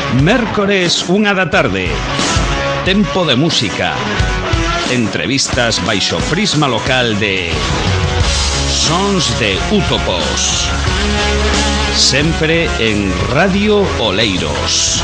Mércores, 1 da tarde. Tempo de música. Entrevistas baixo prisma local de Sons de Útopos. Sempre en Radio Oleiros.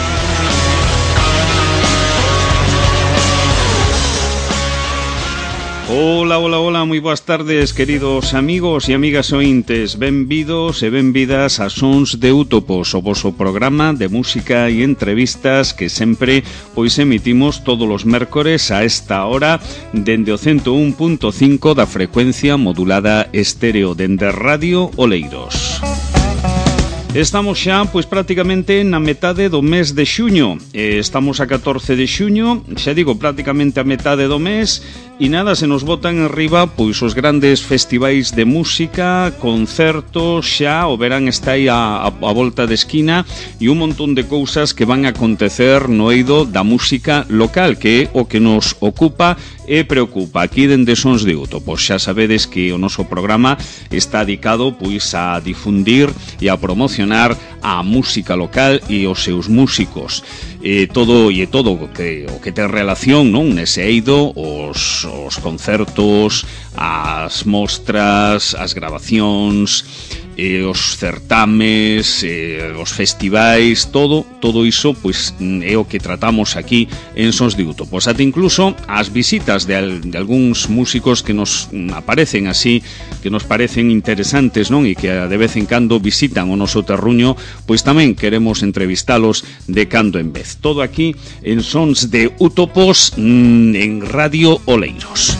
Hola, hola, hola, moi boas tardes, queridos amigos e amigas ointes. Benvidos e benvidas a Sons de Útopos, o voso programa de música e entrevistas que sempre pois emitimos todos os mércores a esta hora dende o 101.5 da frecuencia modulada estéreo dende Radio Oleiros. Estamos xa, pois, prácticamente na metade do mes de xuño. Estamos a 14 de xuño, xa digo, prácticamente a metade do mes. E nada, se nos botan arriba, pois, os grandes festivais de música, concertos, xa, o verán está aí a volta de esquina, e un montón de cousas que van a acontecer no eido da música local, que é o que nos ocupa e preocupa aquí dende Sons de Útopos. Xa sabedes que o noso programa está dedicado, pois, a difundir e a promocionar a música local e os seus músicos. Todo o que ten relación, non, nese eido, os concertos, as mostras, as grabacións, os certames, os festivais, todo iso, pois, é o que tratamos aquí en Sons de Útopos. Até incluso as visitas de algúns músicos que nos aparecen así, que nos parecen interesantes, non, e que de vez en cando visitan o noso terruño, pois tamén queremos entrevistalos de cando en vez. Todo aquí en Sons de Útopos en Radio Oleiros.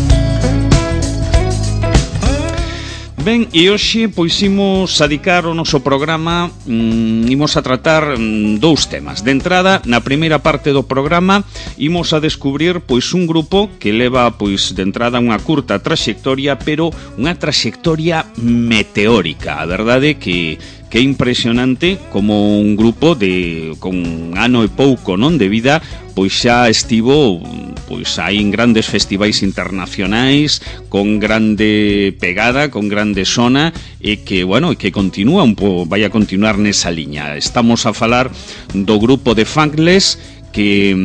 Ben, e hoxe, pois, imos a dedicar o noso programa, imos a tratar dous temas. De entrada, na primeira parte do programa, imos a descubrir, pois, un grupo que leva, pois, de entrada unha curta traxectoria, pero unha traxectoria meteórica. A verdade que é impresionante como un grupo con ano e pouco, non, de vida, pois xa estivo, pois, aí en grandes festivais internacionais, con grande pegada, con grande sona, e que, bueno, que continúa vai a continuar nesa liña. Estamos a falar do grupo de Funkless, que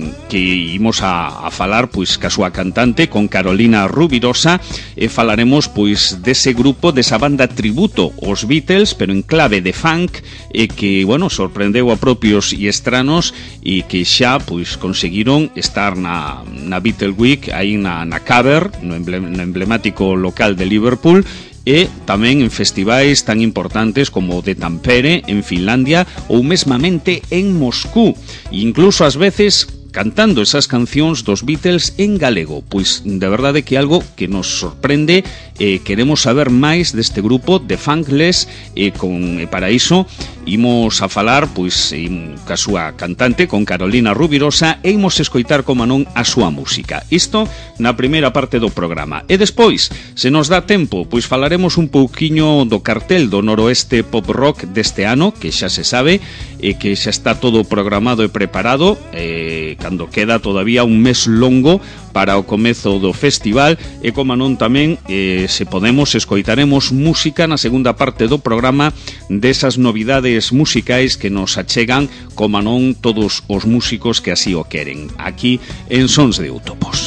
imos a falar, pois, ca súa cantante, con Carolina Rubirosa, e falaremos, pois, dese grupo, desa banda tributo aos Beatles, pero en clave de funk, e que, bueno, sorprendeu a propios e estranos, e que xa, pois, conseguiron estar na Beatle Week, aí na Cover, no emblemático local de Liverpool, e tamén en festivais tan importantes como o de Tampere en Finlandia ou mesmamente en Moscú, e incluso ás veces cantando esas cancións dos Beatles en galego. Pois, de verdade que é algo que nos sorprende, queremos saber máis deste grupo de Funkless, e para iso imos a falar, pois, ca súa cantante, con Carolina Rubirosa, e imos escoitar, como non, a súa música. Isto na primeira parte do programa. E despois, se nos dá tempo, pois falaremos un pouquiño do cartel do Noroeste Pop Rock deste ano, que xa se sabe, e que xa está todo programado e preparado, cando queda todavía un mes longo para o comezo do festival, e como non tamén, se podemos, escoitaremos música na segunda parte do programa desas novidades musicais que nos achegan, como non, todos os músicos que así o queren, aquí en Sons de Útopos.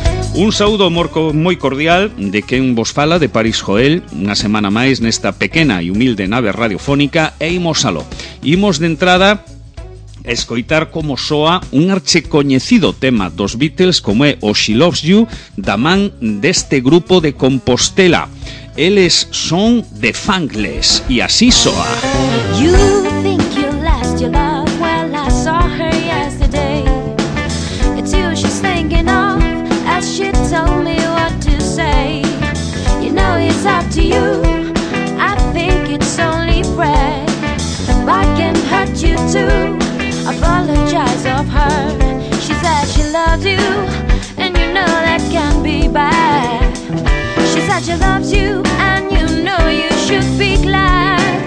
Un saúdo moi cordial de quen vos fala, de París Joel, unha semana máis nesta pequena e humilde nave radiofónica, e imos aló. Imos de entrada escoitar como soa un archecoñecido tema dos Beatles, como é o She Loves You, da man deste grupo de Compostela. Eles son de Funkless, e así soa. You think you lost your love, well I saw her yesterday. It's you she's thinking of, as she told me what to say. You know it's up to you, I think it's only fair. If I can hurt you too, apologize of her. She said she loves you, and you know that can be bad. She said she loves you, and you know you should be glad.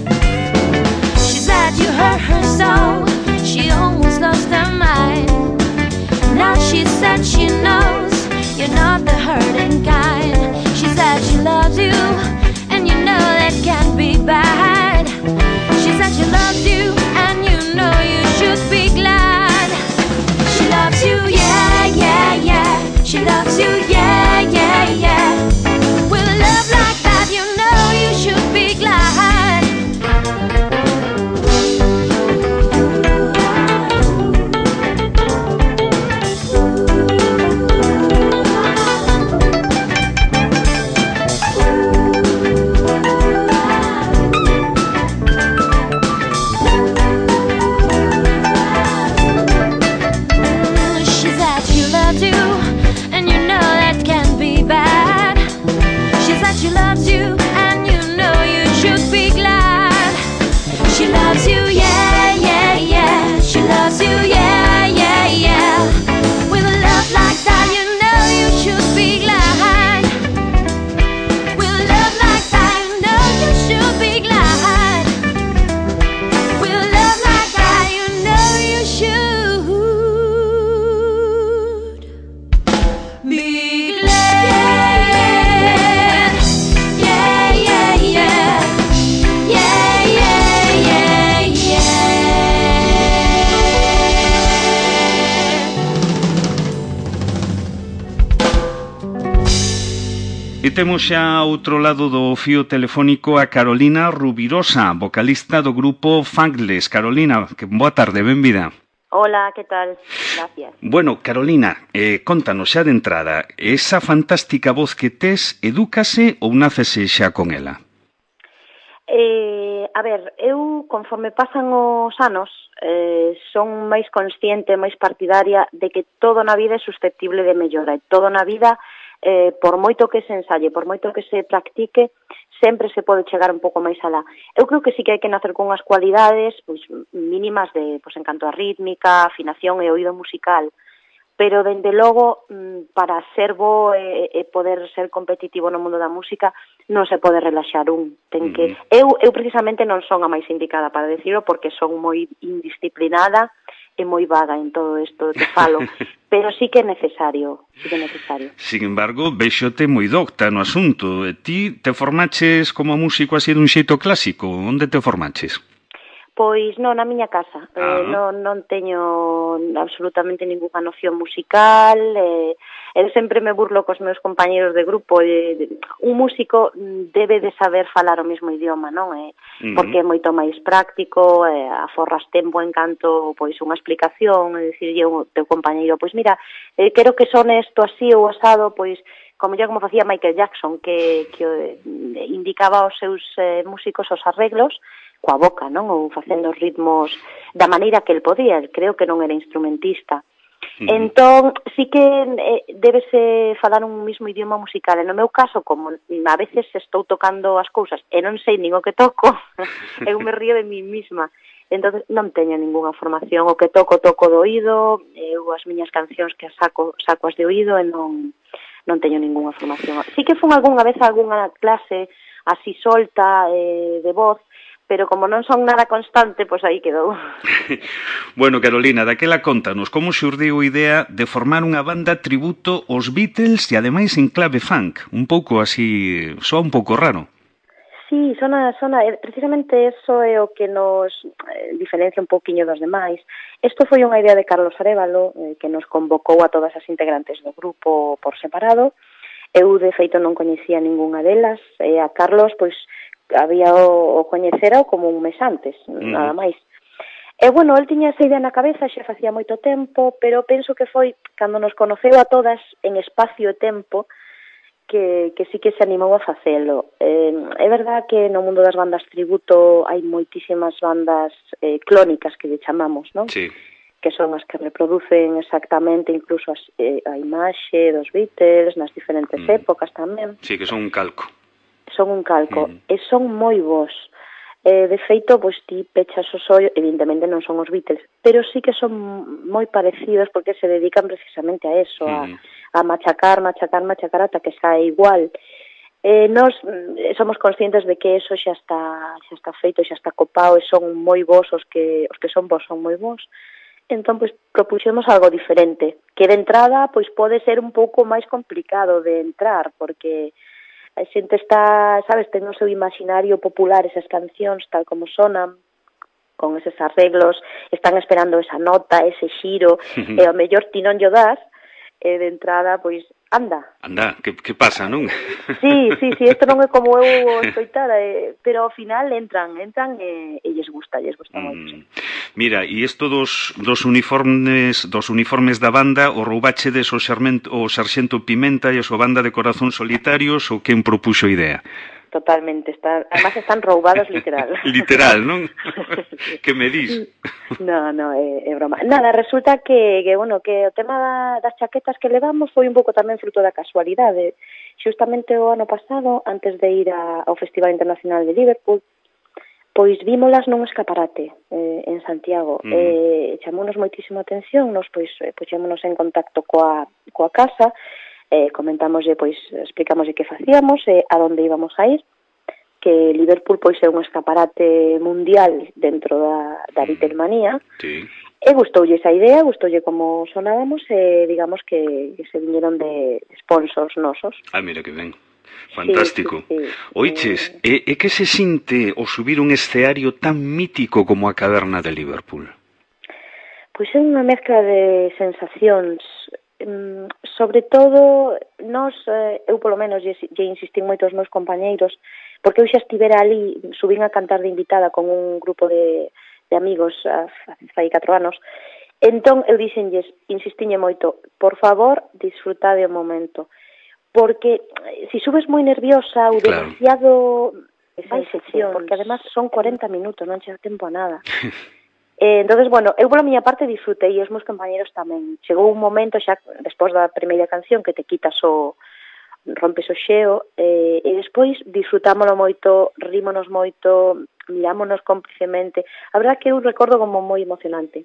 She said you hurt her so, she almost lost her mind. Now she said she knows you're not the hurting kind. She said she loves you, E temos xa ao outro lado do fío telefónico a Carolina Rubirosa, vocalista do grupo Funkless. Carolina, que boa tarde, benvida. Hola, ¿qué tal? Gracias. Bueno, Carolina, contanos xa de entrada, esa fantástica voz que tes, edúcase ou nácese xa con ela? A ver, eu, conforme pasan os anos, son máis consciente, máis partidaria de que todo na vida é susceptible de mellora, e todo na vida, por moito que se ensalle, por moito que se practique, sempre se pode chegar un pouco máis alá. Eu creo que sí que hai que nacer con unhas cualidades pois, mínimas de, pois, en canto a rítmica, afinación e oído musical, pero, dende logo, para ser bo e poder ser competitivo no mundo da música, non se pode relaxar un. Ten que... Eu precisamente non son a máis indicada para decirlo, porque son moi indisciplinada e moi vaga en todo isto que falo, pero sí que é necesario, Sin embargo, véxote moi docta no asunto. Ti te formaches como músico así dun xeito clásico? Onde te formaches? Pois non, na miña casa. Non teño absolutamente ninguna noción musical. Eu sempre me burlo cos meus compañeros de grupo. Un músico debe de saber falar o mesmo idioma, non? Porque é moito máis práctico, aforras tempo en canto pois unha explicación, é dicir, o teu compañeiro, pois mira, quero que sone isto así ou asado, pois como facía Michael Jackson, que indicaba aos seus músicos os arreglos coa boca, non? Ou facendo os ritmos da maneira que el podía, el creo que non era instrumentista. Entón, sí que débese falar un mismo idioma musical. E no meu caso, como a veces estou tocando as cousas e non sei nin o que toco, eu me río de mí misma. Entón, non teño ningunha formación. O que toco do oído, eu as miñas cancións que saco as de oído e non teño ningunha formación. Sí que fun algunha vez a algunha clase así solta de voz, pero como non son nada constante, pois aí quedou. Bueno, Carolina, daquela contanos como xurdiu a idea de formar unha banda tributo aos Beatles e ademais en clave funk, un pouco así, soa un pouco raro. Sí, sona, precisamente eso é o que nos diferencia un pouquiño dos demais. Isto foi unha idea de Carlos Arévalo, que nos convocou a todas as integrantes do grupo por separado. Eu, de feito, non coñecía ningunha delas, e a Carlos, pois, había o coñecera como un mes antes, nada máis. E, bueno, el tiña esa idea na cabeza, xa facía moito tempo, pero penso que foi cando nos conoceu a todas en espacio e tempo que sí que se animou a facelo. É verdad que no mundo das bandas tributo hai moitísimas bandas clónicas que lle chamamos, non? Sí. Que son as que reproducen exactamente incluso a imaxe dos Beatles nas diferentes épocas tamén. Sí, que son un calco. Son un calco, e son moi bons. De feito, pois ti pechas os ollos, evidentemente non son os Beatles, pero sí que son moi parecidos porque se dedican precisamente a eso, a machacar ata que sae igual. Nós somos conscientes de que eso xa está feito, xa está copado, e son moi bons os que son bons son moi bons. Entón, pois, propuxemos algo diferente, que de entrada, pois, pode ser un pouco máis complicado de entrar, porque a xente está, sabes, ten o seu imaginario popular esas cancións tal como sonan, con eses arreglos, están esperando esa nota, ese xiro, e ao mellor ti non llo das, e de entrada, pois, anda. Anda, que pasa, non? Sí, isto non é como eu escoitara, pero ao final entran e lles gusta moito. Mira, e isto dos uniformes da banda, o roubachedes o Sarxento Pimenta e a súa banda de Corazón Solitarios, ou quen propuxo a idea? Totalmente, además están roubados literal. Literal, non? Que me dis? No, é broma. Nada, resulta que o tema das chaquetas que levamos foi un pouco tamén fruto da casualidade. Xustamente o ano pasado, antes de ir ao Festival Internacional de Liverpool, pois vímolas nun escaparate en Santiago. Chamounos moitísimo atención, nos pois puxémonos en contacto coa casa, comentámoslle, pois, explicámoslle que facíamos e a onde íbamos a ir, que Liverpool pois é un escaparate mundial dentro da Beatlemanía. Sí. E gustoulle esa idea, gustoulle como sonábamos e digamos que se viñeron de sponsors nosos. Mira que ben. Fantástico. Sí. Oiches, e que se sinte o subir un escenario tan mítico como a Caverna de Liverpool? Pois é unha mezcla de sensacións. sobre todo, eu polo menos lle insistín moito aos meus compañeiros, porque eu xa estivera ali, subín a cantar de invitada con un grupo de amigos fai 4 anos, entón eu dixenlles, insistinlle moito, por favor, disfrutade o momento, porque si subes moi nerviosa ou demasiado vai sección, porque además son 40 minutos, non chega tempo a nada. Entonces, bueno, eu pola miña parte disfrutei e os meus compañeros tamén. Chegou un momento xa despois da primeira canción que te quitas rompes o xeo e despois disfrutámolo moito, rímonos moito, mirámonos cómplicemente. A verdad que eu recordo como moi emocionante.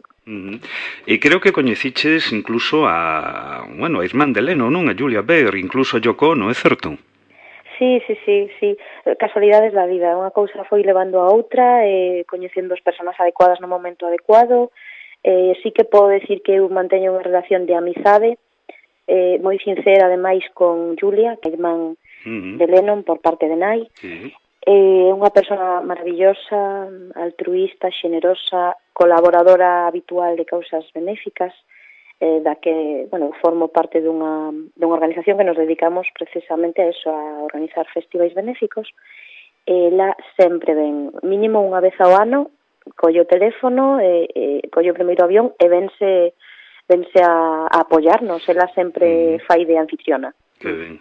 E creo que coñeciches incluso a irmán de Lennon, non? A Julia Baird, incluso a Yoko Ono, é certo? Sí. Casualidades da vida. Unha cousa foi levando a outra, coñecendo as persoas adecuadas no momento adecuado. Sí que podo decir que eu manteño unha relación de amizade moi sincera, ademais, con Julia, que é irmán de Lennon por parte de nai. É unha persona maravillosa, altruísta, xenerosa, colaboradora habitual de causas benéficas, da que, formo parte dunha organización que nos dedicamos precisamente a eso, a organizar festivais benéficos. Ela sempre ven, mínimo unha vez ao ano, colle o teléfono, colle o primeiro avión e vense a apoiarnos. Ela sempre fai de anfitriona. Que ben.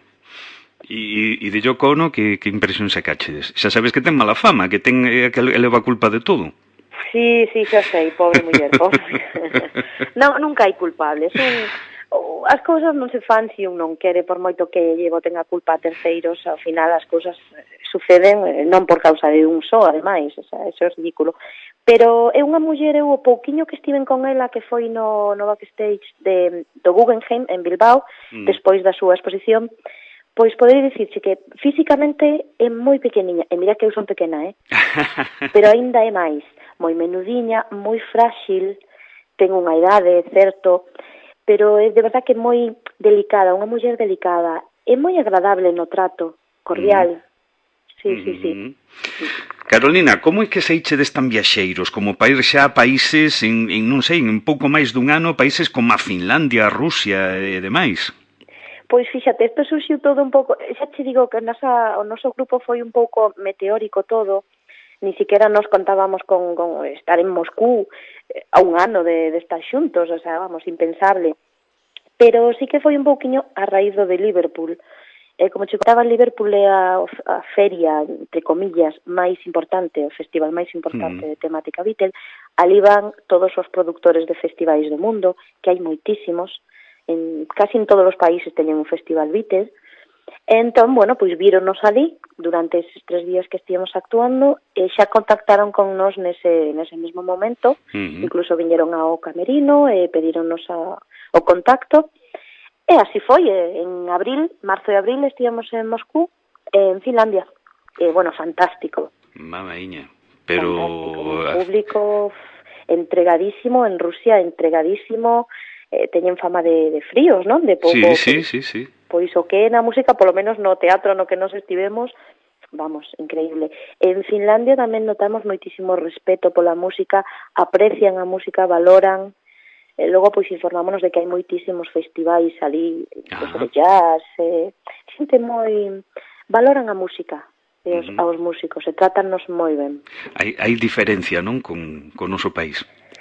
E de Yoko Ono, que impresión sacaches? Xa sabes que ten mala fama, que leva a culpa de todo. Sí, xa sei, pobre muller, pobre. Non, nunca hai culpables. As cousas non se fan se un non quere, por moito que lle boten a culpa a terceiros, ao final as cousas suceden non por causa de un só, ademais, eso é ridículo. Pero é unha muller, eu o pouquiño que estiven con ela, que foi no backstage do Guggenheim en Bilbao, despois da súa exposición, pois poderei dicirche que físicamente é moi pequeniña, e mira que eu son pequena, pero aínda é máis, moi menudiña, moi frágil, ten unha idade, certo, pero é de verdad que é moi delicada, unha muller delicada, é moi agradable no trato, cordial. Sí. Carolina, como é que seichedes tan viaxeiros como para ir xa a países en pouco máis dun ano, países como a Finlandia, a Rusia e demais? Pois fíxate, isto surxiu todo un pouco, xa te digo que o noso grupo foi un pouco meteórico todo, ni siquiera nos contábamos con estar en Moscú a un ano de estar xuntos, o sea, vamos, impensable. Pero sí que foi un pouquiño a raíz do de Liverpool. Como che contaba, Liverpool é a feria, entre comillas, máis importante, o festival máis importante de temática Beatle. Ali van todos os produtores de festivais do mundo, que hai moitísimos, casi en todos os países teñen un festival Beatles. Entón, pois víronos ali durante eses 3 días que estivemos actuando e xa contactaron con nos nese mesmo momento, incluso viñeron ao camerino e pedíronnos o contacto, e así foi. En marzo e abril estivemos en Moscú, en Finlandia, fantástico. Mamaíña, pero... Fantástico, un público entregadísimo, en Rusia entregadísimo, teñen fama de fríos, non? De pouco. Sí. Pois o que é na música, polo menos no teatro no que nos estivemos, vamos, increíble. En Finlandia tamén notamos moitísimo respeto pola música, aprecian a música, valoran. Logo, pois, informámonos de que hai moitísimos festivais ali, de jazz, xente moi... Valoran a música aos músicos, e trátannos moi ben. Hai diferencia, non, con o noso país?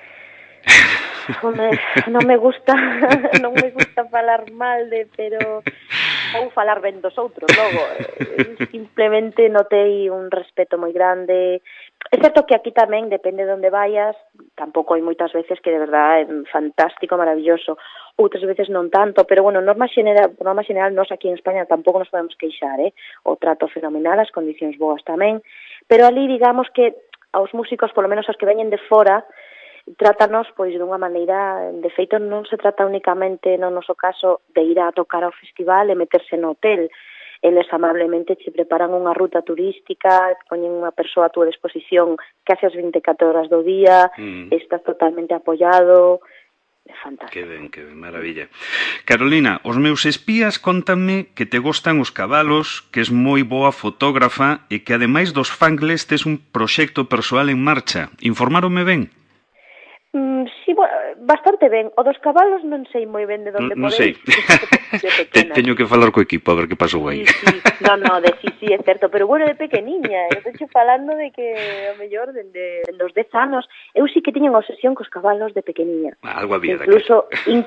Non me gusta falar mal pero ou falar ben dos outros, logo simplemente notei un respeto moi grande. É certo que aquí tamén, depende de onde vayas, tampouco hai moitas veces que de verdad é fantástico, maravilloso, outras veces non tanto, pero por norma general, nós aquí en España tampouco nos podemos queixar, o trato fenomenal, as condicións boas tamén, pero ali digamos que aos músicos, polo menos aos que veñen de fora, trátanos pois dunha maneira, de feito non se trata únicamente no noso caso de ir a tocar ao festival e meterse no hotel. Eles amablemente che preparan unha ruta turística, poñen unha persoa a túa disposición case as 24 horas do día, estás totalmente apoiado. É fantástico. Que ben, maravilla. Carolina, os meus espías contanme que te gostan os cabalos, que es moi boa fotógrafa e que ademais dos fangles tes un proxecto persoal en marcha. Informáronme ben? Sí, bastante ben. O dos cabalos non sei moi ben de onde non podei. sei. Teño que falar co equipo a ver que pasou aí. Sí. Sí, é certo, pero bueno, de pequeniña, eu estou falando de que o mellor dende os 10 anos, eu sí que tiña unha obsesión cos cabalos de pequeniña. Algo había incluso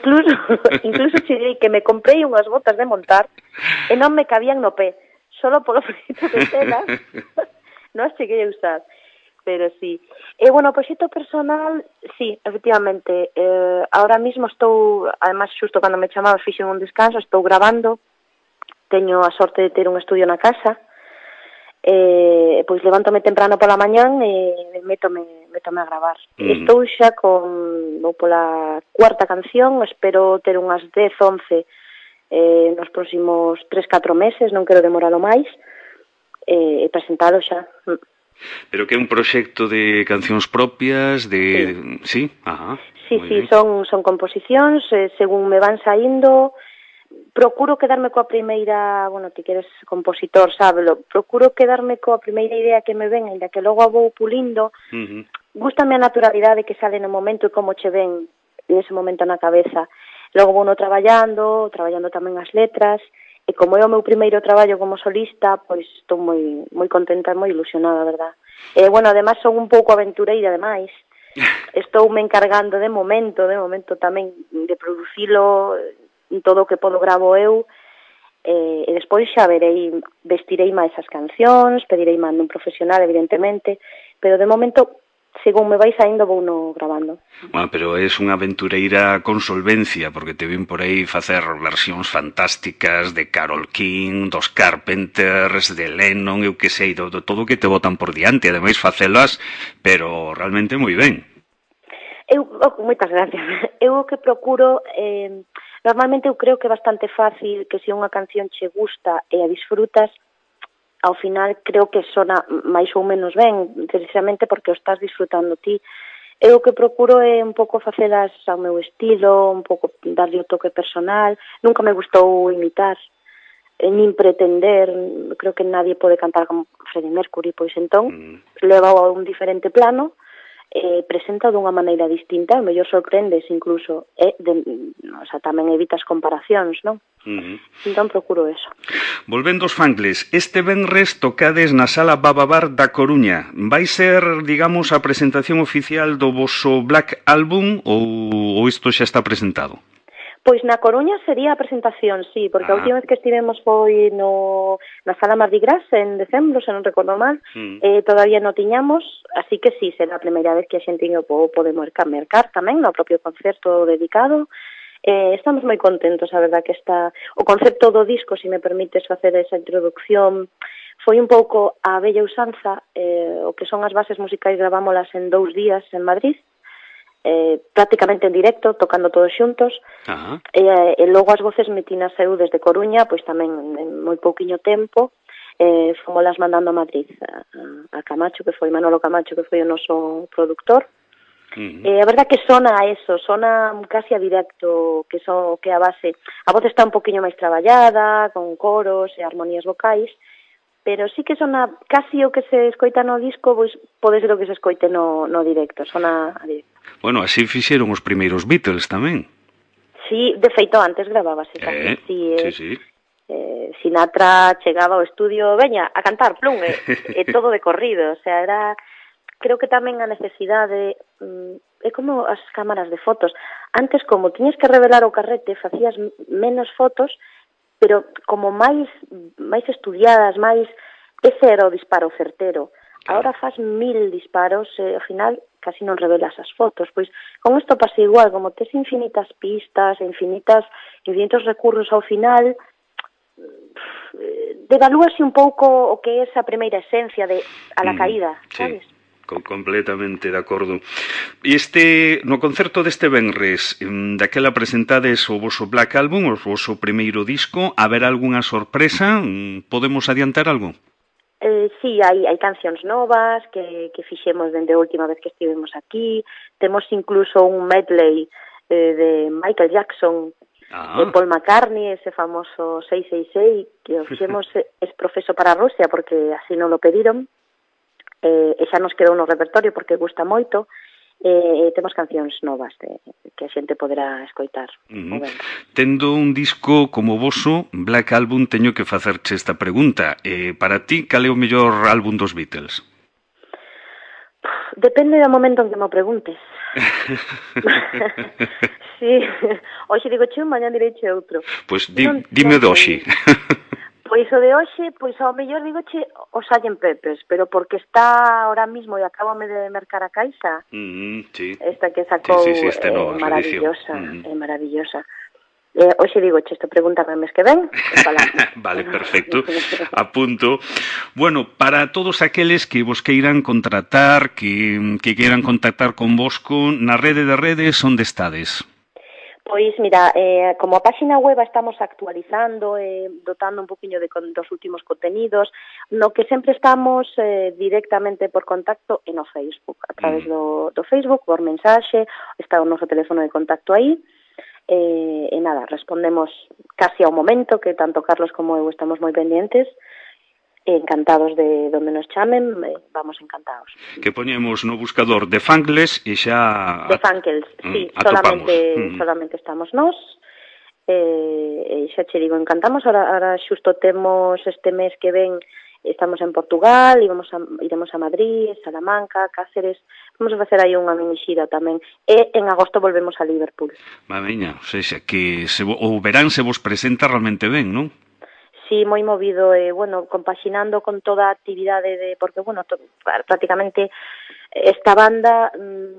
cheguei que me comprei unhas botas de montar e non me cabían no pé, solo polo proxecto de tela. Non as cheguei a usar. Pero sí. E, bueno, o proxecto personal, sí, efectivamente. Ahora mismo estou, además, xusto cando me chamaba, fixen un descanso, estou grabando, teño a sorte de ter un estudio na casa, pois levántome temprano pola mañán e métome a gravar. Estou xa vou pola cuarta canción, espero ter unhas 10, 11 nos próximos 3-4 meses, non quero demoralo máis, e presentalo xa. Pero que é un proxecto de cancións propias, de... Sí? Ajá. Sí, son composicións, según me van saindo, procuro quedarme coa primeira, bueno, ti que eres compositor, sábelo, procuro quedarme coa primeira idea que me ven, ainda que logo a vou pulindo. Gústame a naturalidade que sale no momento e como che ven nese momento na cabeza. Logo vou no traballando tamén as letras, e como é o meu primeiro traballo como solista, pois estou moi contenta e moi ilusionada, a verdad. E, bueno, además son un pouco aventureira, ademais. Estou me encargando de momento tamén de producilo, todo o que podo gravo eu, e despois xa vestirei máis as cancións, pedirei mando un profesional, evidentemente, pero de momento, según me vai saindo, vou no grabando. Bueno, pero és unha aventureira con solvencia, porque te vin por aí facer versións fantásticas de Carole King, dos Carpenters, de Lennon, eu que sei, todo o que te botan por diante, ademais facelas, pero realmente moi ben. Moitas gracias. Eu o que procuro, normalmente eu creo que é bastante fácil que se unha canción che gusta e a disfrutas, ao final creo que sona máis ou menos ben, precisamente porque o estás disfrutando ti. Eu o que procuro é un pouco facelas ao meu estilo, un pouco darlle o toque personal. Nunca me gustou imitar, nin pretender. Creo que nadie pode cantar como Freddie Mercury, pois entón leva a un diferente plano, presenta dunha maneira distinta, o mellor sorprendes incluso, tamén evitas comparacións, non? Entón procuro eso. Volvendo aos Fangles, este venres tocades na Sala Bababar da Coruña. Vai ser, digamos, a presentación oficial do voso Black Album ou isto xa está presentado? Pois na Coruña sería a presentación, sí, porque a última vez que estivemos foi na Sala Mardi Gras en decembro, se non recordo mal, todavía non tiñamos, así que sí, será a primeira vez que a xente o podemos mercar tamén no propio concerto dedicado. Estamos moi contentos, a verdad que o concepto do disco, se me permites facer esa introducción, foi un pouco a bella usanza, o que son as bases musicais gravámolas en 2 días en Madrid, prácticamente en directo, tocando todos xuntos, e logo as voces metinas eu desde Coruña, pois tamén en moi pouquiño tempo, fomos mandando a Madrid, a Camacho, que foi Manolo Camacho, que foi o noso productor. A verdad que sona a eso, sona casi a directo, que é a base. A voz está un poquinho máis traballada, con coros e armonías vocais, pero sí que sona casi o que se escoita no disco, pois pode ser o que se escoite no directo, sona a directo. Bueno, así fixeron os primeiros Beatles tamén. Sí, de feito antes grabábase tamén. Sí. Sinatra chegaba ao estudio, veña, a cantar, plum, e todo de corrido, o sea, era... Creo que tamén a necesidade é como as cámaras de fotos. Antes, como tiñes que revelar o carrete, facías menos fotos, pero como máis estudiadas, máis... Ese era o disparo certero. Ahora faz 1000 disparos e, ao final, casi non revelas as fotos. Pois, con isto pasa igual, como tes infinitas pistas, infinitos recursos ao final, devalúase un pouco o que é esa primeira esencia de a la caída, sabes? Sí. Completamente de acordo. E no concerto deste venres, daquela presentades o voso Black Album, o voso primeiro disco, haberá algunha sorpresa? Podemos adiantar algo? Sí, hai cancións novas que fixemos dende a última vez que estivemos aquí. Temos incluso un medley de Michael Jackson e Paul McCartney, ese famoso 666, que o fixemos es profeso para Rusia porque así non lo pediron. E xa nos quedou no repertorio porque gusta moito, temos cancións novas que a xente poderá escoitar. Tendo un disco como voso, Black Album, teño que facerche esta pregunta. Para ti, cal é o mellor álbum dos Beatles? Depende do momento en que me preguntes. Sí, hoxe digo che un, mañan direiche outro. Pois dime de hoxe. Pois o de hoxe, pois ao mellor digoche o Sgt. Pepper's, pero porque está ahora mismo e acabame de mercar a caixa. Sí. Esta que sacou esta nova maravillosa, maravillosa. Hoxe digoche, isto pregúntame o mes que ven. Vale, perfecto. Apunto. Bueno, para todos aqueles que vos queiran contratar, que queiran contactar con vosco, na rede de redes, onde estades? Pois, mira, como a páxina web estamos actualizando, dotando un poquinho dos últimos contenidos, no que sempre estamos directamente por contacto no Facebook, a través do Facebook, por mensaxe, está o noso teléfono de contacto aí, e nada, respondemos casi ao momento, que tanto Carlos como eu estamos moi pendientes, encantados de donde nos chamen, vamos encantados. Que poñemos no buscador de Fangles e xa... De Fangles, sí, solamente estamos nós, e xa che digo, encantamos, ahora xusto temos este mes que ven, estamos en Portugal, iremos a Madrid, Salamanca, Cáceres, vamos a facer aí unha mini xira tamén, e en agosto volvemos a Liverpool. Mameña, ou seja, que o verán se vos presenta realmente ben, non? Sí, moi movido, compaxinando con toda a actividade porque, prácticamente esta banda,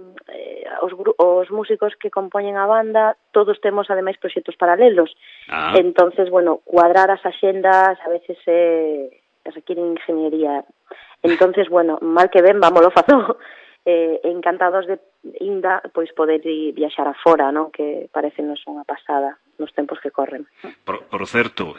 os músicos que compoñen a banda, todos temos ademais proxectos paralelos. Entonces, cuadrar as axendas a veces requieren ingeniería. Entonces, mal que ben, vámolo facer. Encantados de ainda pois poder viaxar afora, non? Que parecenos unha pasada nos tempos que corren. Por certo,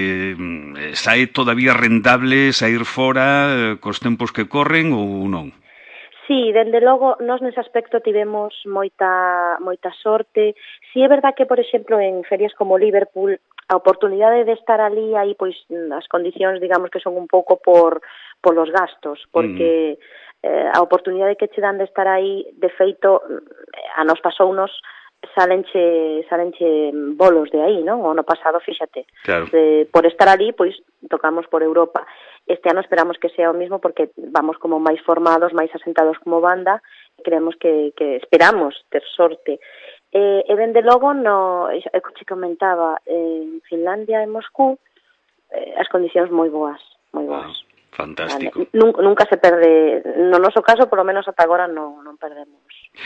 sae todavía rentable sair fora cos tempos que corren ou non? Sí, dende logo, nós nese aspecto tivemos moita sorte. Si é verdad que, por exemplo, en ferias como Liverpool, a oportunidade de estar ali, aí, pois, as condicións, digamos, que son un pouco por los gastos, porque a oportunidade que che dan de estar aí, de feito, a nos pasounos, salenche bolos de aí, non? O ano pasado, fíxate. Claro. Por estar ali, pois, tocamos por Europa. Este ano esperamos que sea o mismo porque vamos como máis formados, máis asentados como banda, e creemos que esperamos ter sorte. E dende logo, che comentaba, en Finlandia, en Moscú, as condicións moi boas, moi boas. Fantástico. Vale. Nunca se perde, no noso caso, por lo menos ata agora non perdemos.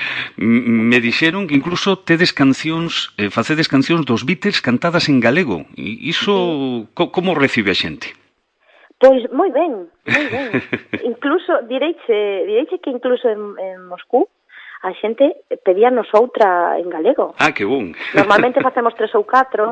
Me dixeron que incluso tedes cancións, facedes cancións dos Beatles cantadas en galego. Iso, como recibe a xente? Pois moi ben. Incluso, direiche que incluso en Moscú a xente pedíanos outra en galego. Que bon. Normalmente facemos 3 ou 4,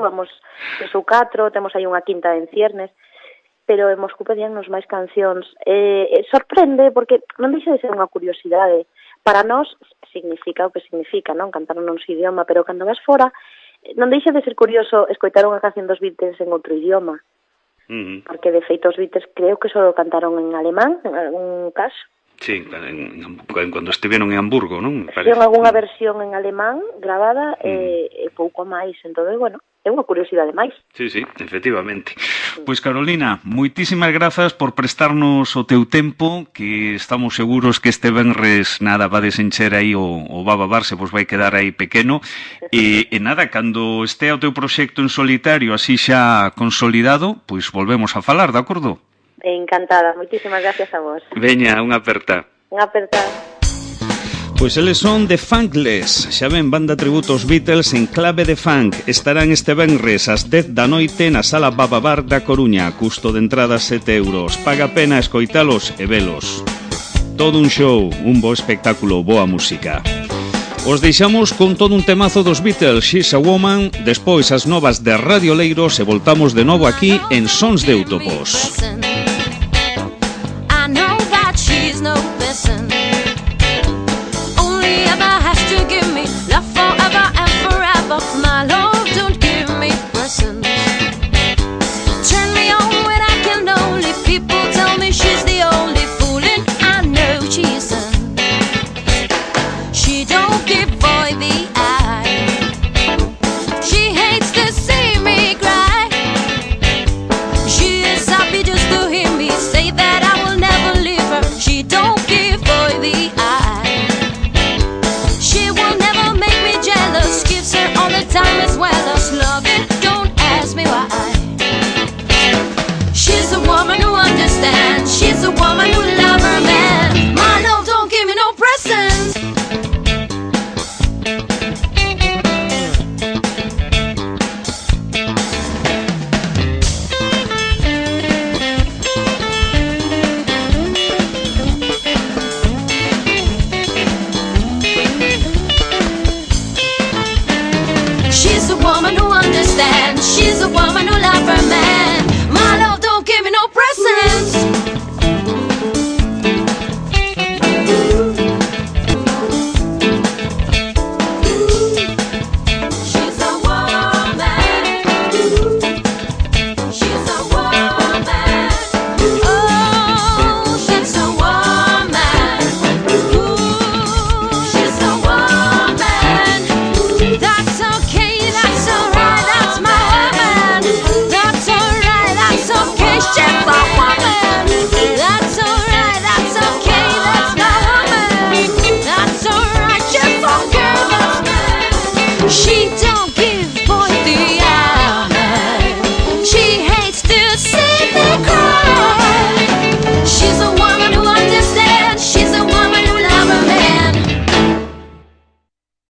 temos aí unha quinta en ciernes, pero en Moscú pedíannos máis cancións. Sorprende, porque non deixa de ser unha curiosidade. Para nós significa o que significa, non? Cantar un noso idioma, pero cando vas fora, non deixa de ser curioso escoitar unha canción dos Beatles en outro idioma. Porque, de feito, os Beatles creo que só cantaron en alemán, en algún caso. Sí, cando estiveron en Hamburgo, non? Fixeron algunha versión en alemán grabada e pouco máis. Entón, é unha curiosidade máis. Sí, efectivamente. Pois, Carolina, moitísimas grazas por prestarnos o teu tempo, que estamos seguros que este venres nada va desencher aí o va babar, se vos vai quedar aí pequeno. E nada, cando este o teu proxecto en solitario así xa consolidado, pois volvemos a falar, de acordo? Encantada, moitísimas gracias a vos. Veña, unha aperta. Unha aperta. Pois eles son de Funkless, xa ven, banda tributo aos Beatles en clave de funk. Estarán este venres ás 10 da noite na Sala Baba Bar da Coruña, custo de entrada 7 euros. Paga pena escoitalos e velos. Todo un show, un bo espectáculo, boa música. Os deixamos con todo un temazo dos Beatles, She's a Woman, despois as novas de Radio Leiros e voltamos de novo aquí en Sons de Utopos.